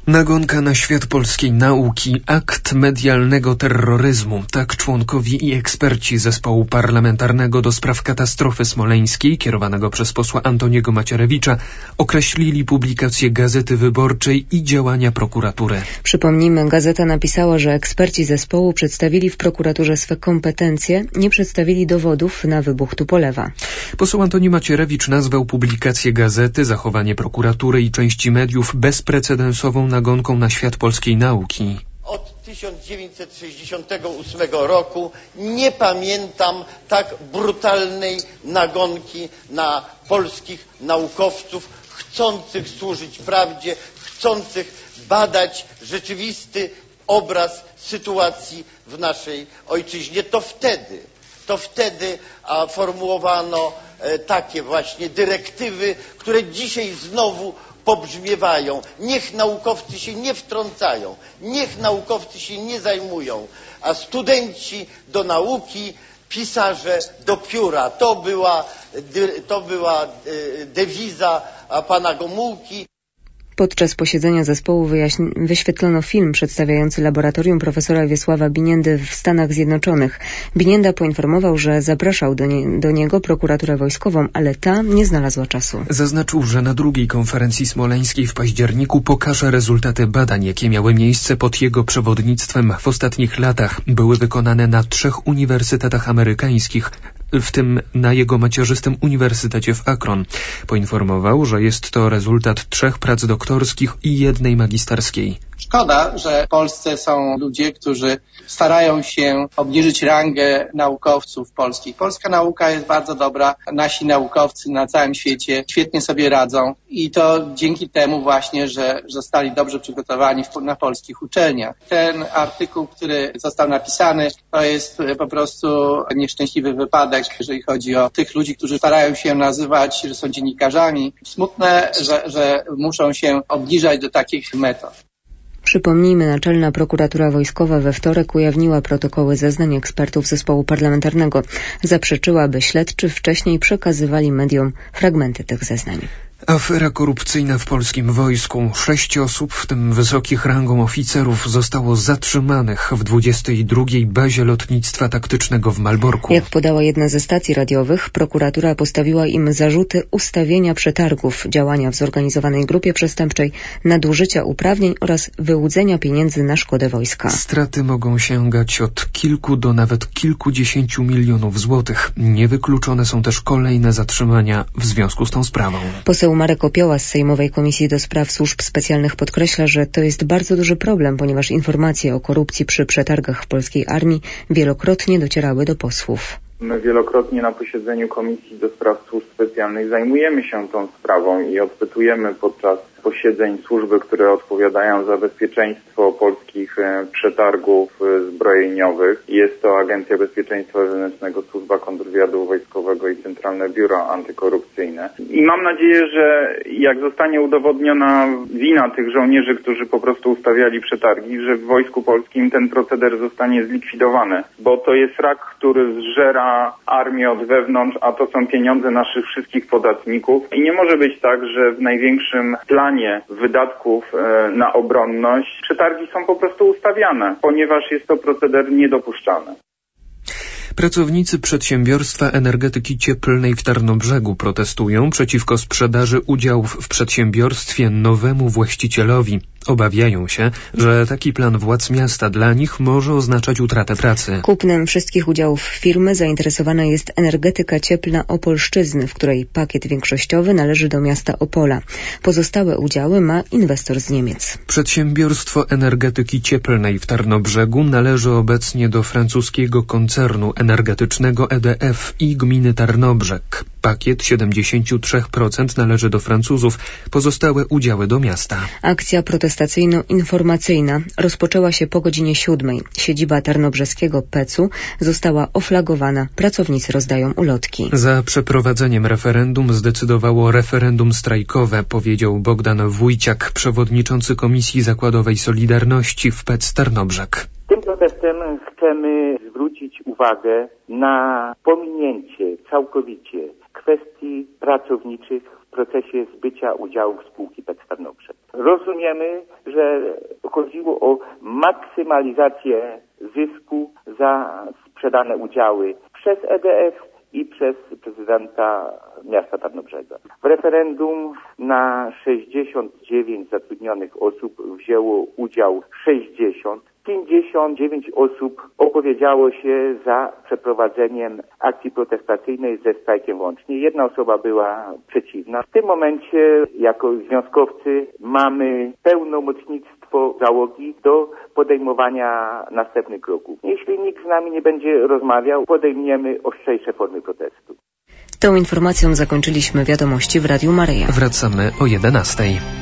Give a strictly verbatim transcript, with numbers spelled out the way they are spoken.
Nagonka na świat polskiej nauki, akt medialnego terroryzmu. Tak członkowie i eksperci zespołu parlamentarnego do spraw katastrofy smoleńskiej, kierowanego przez posła Antoniego Macierewicza, określili publikację Gazety Wyborczej i działania prokuratury. Przypomnijmy, Gazeta napisała, że eksperci zespołu przedstawili w prokuraturze swe kompetencje, nie przedstawili dowodów na wybuch Tupolewa. Poseł Antoni Macierewicz nazwał publikację Gazety, zachowanie prokuratury i części mediów bezprecedensową nagonką na świat polskiej nauki. Od tysiąc dziewięćset sześćdziesiątego ósmego roku nie pamiętam tak brutalnej nagonki na polskich naukowców chcących służyć prawdzie, chcących badać rzeczywisty obraz sytuacji w naszej ojczyźnie. To wtedy, to wtedy a, formułowano e, takie właśnie dyrektywy, które dzisiaj znowu pobrzmiewają. Niech naukowcy się nie wtrącają, niech naukowcy się nie zajmują, a studenci do nauki, pisarze do pióra. To była, to była dewiza pana Gomułki. Podczas posiedzenia zespołu wyjaśni- wyświetlono film przedstawiający laboratorium profesora Wiesława Biniendy w Stanach Zjednoczonych. Binienda poinformował, że zapraszał do, nie- do niego prokuraturę wojskową, ale ta nie znalazła czasu. Zaznaczył, że na drugiej konferencji smoleńskiej w październiku pokaże rezultaty badań, jakie miały miejsce pod jego przewodnictwem w ostatnich latach. Były wykonane na trzech uniwersytetach amerykańskich, w tym na jego macierzystym uniwersytecie w Akron. Poinformował, że jest to rezultat trzech prac doktorskich i jednej magisterskiej. Szkoda, że w Polsce są ludzie, którzy starają się obniżyć rangę naukowców polskich. Polska nauka jest bardzo dobra. Nasi naukowcy na całym świecie świetnie sobie radzą i to dzięki temu właśnie, że zostali dobrze przygotowani w, na polskich uczelniach. Ten artykuł, który został napisany, to jest po prostu nieszczęśliwy wypadek, jeżeli chodzi o tych ludzi, którzy starają się nazywać, że są dziennikarzami. Smutne, że, że muszą się obniżać do takich metod. Przypomnijmy, Naczelna Prokuratura Wojskowa we wtorek ujawniła protokoły zeznań ekspertów zespołu parlamentarnego. Zaprzeczyła, by śledczy wcześniej przekazywali mediom fragmenty tych zeznań. Afera korupcyjna w polskim wojsku. Sześć osób, w tym wysokich rangą oficerów, zostało zatrzymanych w dwudziestej drugiej bazie lotnictwa taktycznego w Malborku. Jak podała jedna ze stacji radiowych, prokuratura postawiła im zarzuty ustawienia przetargów, działania w zorganizowanej grupie przestępczej, nadużycia uprawnień oraz wyłudzenia pieniędzy na szkodę wojska. Straty mogą sięgać od kilku do nawet kilkudziesięciu milionów złotych. Niewykluczone są też kolejne zatrzymania w związku z tą sprawą. Poseł Marek Opioła z Sejmowej Komisji do Spraw Służb Specjalnych podkreśla, że to jest bardzo duży problem, ponieważ informacje o korupcji przy przetargach w polskiej armii wielokrotnie docierały do posłów. My wielokrotnie na posiedzeniu Komisji do Spraw Służb Specjalnych zajmujemy się tą sprawą i odpytujemy podczas posiedzeń służby, które odpowiadają za bezpieczeństwo polskich przetargów zbrojeniowych. Jest to Agencja Bezpieczeństwa Wewnętrznego, Służba Kontrwywiadu Wojskowego i Centralne Biuro Antykorupcyjne. I mam nadzieję, że jak zostanie udowodniona wina tych żołnierzy, którzy po prostu ustawiali przetargi, że w Wojsku Polskim ten proceder zostanie zlikwidowany, bo to jest rak, który zżera armię od wewnątrz, a to są pieniądze naszych wszystkich podatników. I nie może być tak, że w największym planie wydatków na obronność przetargi są po prostu ustawiane, ponieważ jest to proceder niedopuszczalny. Pracownicy przedsiębiorstwa energetyki cieplnej w Tarnobrzegu protestują przeciwko sprzedaży udziałów w przedsiębiorstwie nowemu właścicielowi. Obawiają się, że taki plan władz miasta dla nich może oznaczać utratę pracy. Kupnem wszystkich udziałów firmy zainteresowana jest Energetyka Cieplna Opolszczyzny, w której pakiet większościowy należy do miasta Opola. Pozostałe udziały ma inwestor z Niemiec. Przedsiębiorstwo energetyki cieplnej w Tarnobrzegu należy obecnie do francuskiego koncernu energetycznego E D F i gminy Tarnobrzeg. Pakiet siedemdziesiąt trzy procent należy do Francuzów, pozostałe udziały do miasta. Akcja protestacyjno-informacyjna rozpoczęła się po godzinie siódmej. Siedziba tarnobrzeskiego pecu została oflagowana. Pracownicy rozdają ulotki. Za przeprowadzeniem referendum zdecydowało referendum strajkowe, powiedział Bogdan Wójciak, przewodniczący Komisji Zakładowej Solidarności w P E C Tarnobrzeg. Tym protestem chcemy zwrócić uwagę na pominięcie całkowicie kwestii pracowniczych w procesie zbycia udziałów spółki P E C Tarnobrzeg. Rozumiemy, że chodziło o maksymalizację zysku za sprzedane udziały przez E D F i przez prezydenta miasta Tarnobrzega. W referendum na sześćdziesiąt dziewięć zatrudnionych osób wzięło udział sześćdziesiąt. pięćdziesiąt dziewięć osób opowiedziało się za przeprowadzeniem akcji protestacyjnej ze strajkiem łącznie. Jedna osoba była przeciwna. W tym momencie jako związkowcy mamy pełnomocnictwo załogi do podejmowania następnych kroków. Jeśli nikt z nami nie będzie rozmawiał, podejmiemy ostrzejsze formy protestu. Tą informacją zakończyliśmy wiadomości w Radiu Maryja. Wracamy o jedenastej.